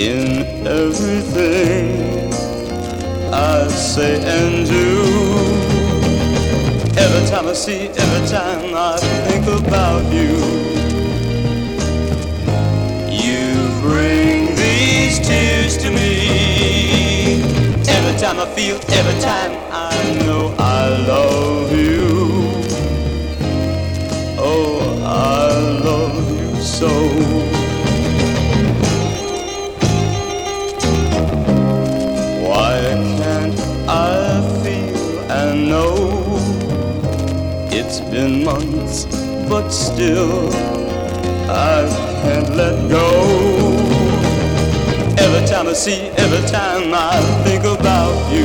in everything I say and do. Every time I see, every time I think about you, you bring these tears to me. Every time I feel, every time I know I love you. Oh, I love you so. Why can't I feel and know? It's been months, but still I can't let go. Every time I see, every time I think about you,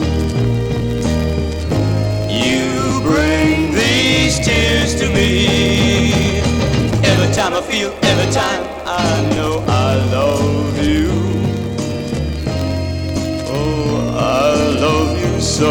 you bring these tears to me. Every time I feel, every time I know I love you. Oh, I love you so.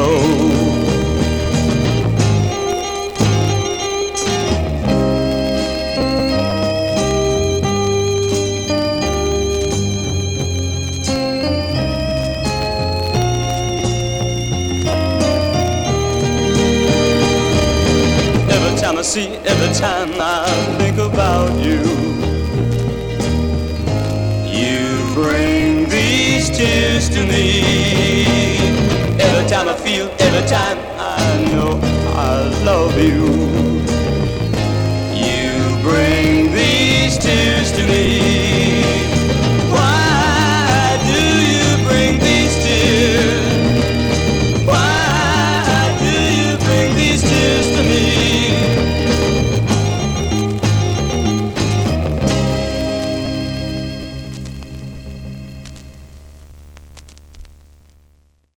Every time I see, every time I think about you, you bring these tears to me. Every time I feel, every time I know I love you, you bring